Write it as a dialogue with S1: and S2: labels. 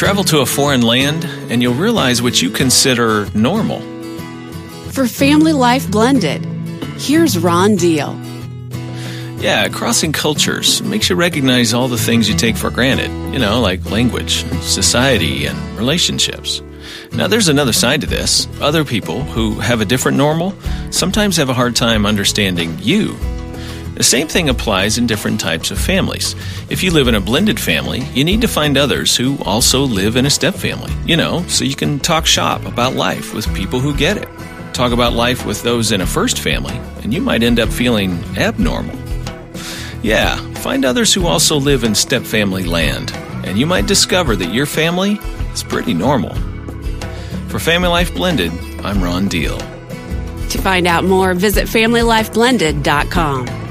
S1: Travel to a foreign land and you'll realize what you consider normal.
S2: For Family Life Blended, here's Ron Deal.
S1: Yeah, crossing cultures makes you recognize all the things you take for granted, like language, society, and relationships. Now, there's another side to this. Other people who have a different normal sometimes have a hard time understanding you. The same thing applies in different types of families. If you live in a blended family, you need to find others who also live in a step family, so you can talk shop about life with people who get it. Talk about life with those in a first family, and you might end up feeling abnormal. Yeah, find others who also live in step family land, and you might discover that your family is pretty normal. For Family Life Blended, I'm Ron Deal.
S2: To find out more, visit FamilyLifeBlended.com.